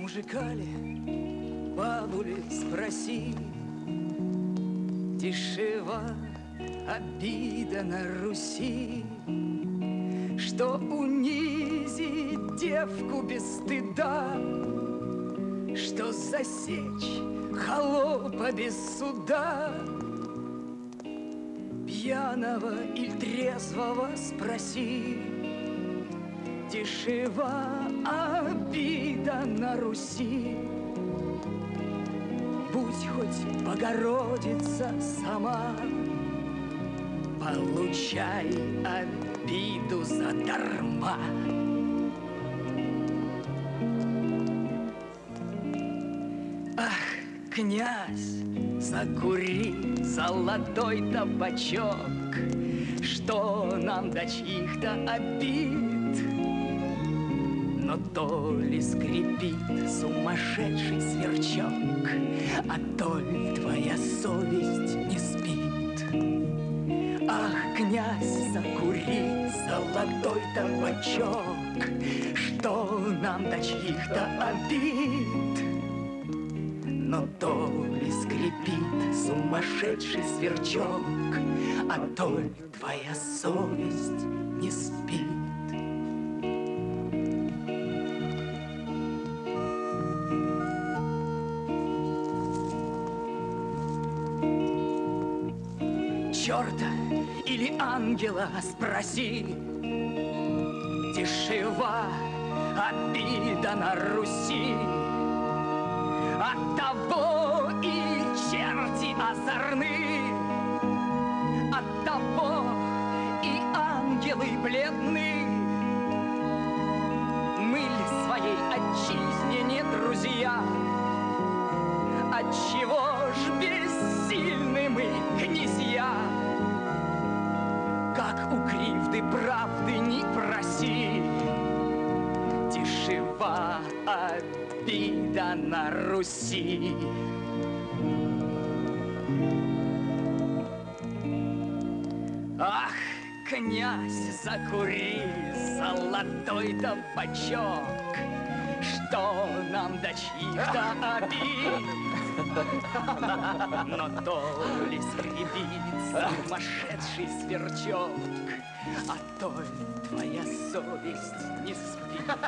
Мужика ли, бабули спроси, дешева обида на Руси, что унизить девку без стыда, что засечь холопа без суда. Пьяного или трезвого спроси, дешева обида на Руси. Будь хоть Богородица сама, получай обиду задарма. Ах, князь, закури золотой табачок, что нам до чьих-то обид. Но то ли скрипит сумасшедший сверчок, а то ли твоя совесть не спит. Ах, князь, закури золотой табачок, что нам до чьих-то обид. Но то ли скрипит сумасшедший сверчок, а то ли твоя совесть не спит. Черта или ангела спроси, дешева обида на Руси. Оттого и черти озорны, оттого и ангелы бледны. Мы ли своей отчизне не друзья? Отчего ж бессильны мы, князья? Как у кривды правды не проси, дешева обида на Руси. Ах, князь, закури золотой табачок, что нам до чьих-то обид. Но то ли скрипит сумасшедший сверчок, а то ли твоя совесть не спит.